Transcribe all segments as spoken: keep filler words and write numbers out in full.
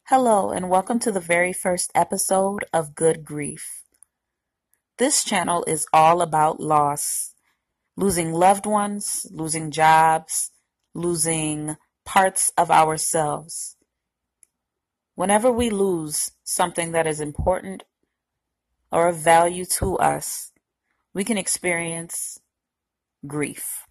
Hello, and welcome to the very first episode of Good Grief. This channel is all about loss, losing loved ones, losing jobs, losing parts of ourselves. Whenever we lose something that is important or of value to us, we can experience grief.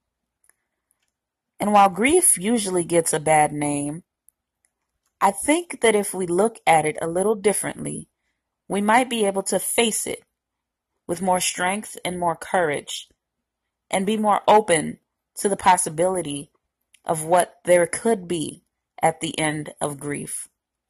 And while grief usually gets a bad name, I think that if we look at it a little differently, we might be able to face it with more strength and more courage and be more open to the possibility of what there could be at the end of grief.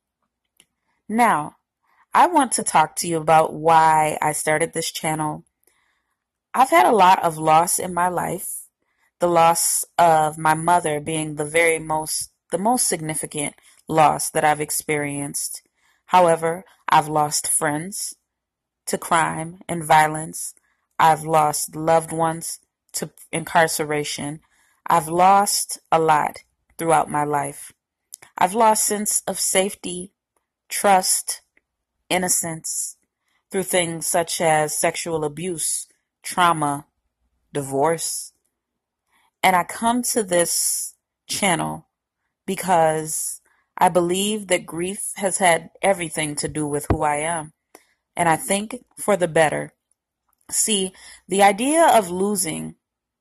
Now, I want to talk to you about why I started this channel. I've had a lot of loss in my life, the loss of my mother being the very most, the most significant loss that I've experienced. However, I've lost friends to crime and violence. I've lost loved ones to incarceration. I've lost a lot throughout my life. I've lost sense of safety, trust, innocence through things such as sexual abuse, trauma, divorce. And I come to this channel because I believe that grief has had everything to do with who I am. And I think for the better. See, the idea of losing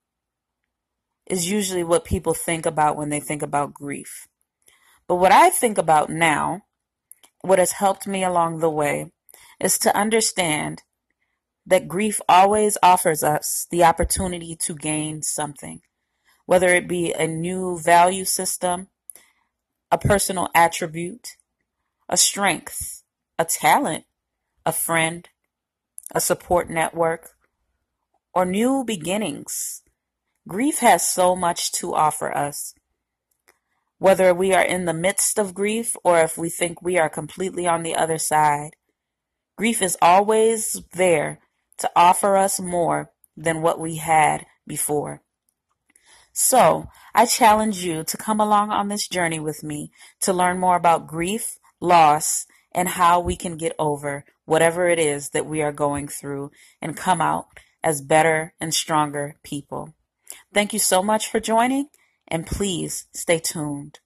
is usually what people think about when they think about grief. But what I think about now, what has helped me along the way, is to understand that grief always offers us the opportunity to gain something, whether it be a new value system, a personal attribute, a strength, a talent, a friend, a support network, or new beginnings. Grief has so much to offer us. Whether we are in the midst of grief or if we think we are completely on the other side, grief is always there to offer us more than what we had before. So, I challenge you to come along on this journey with me to learn more about grief, loss, and how we can get over whatever it is that we are going through and come out as better and stronger people. Thank you so much for joining, and please stay tuned.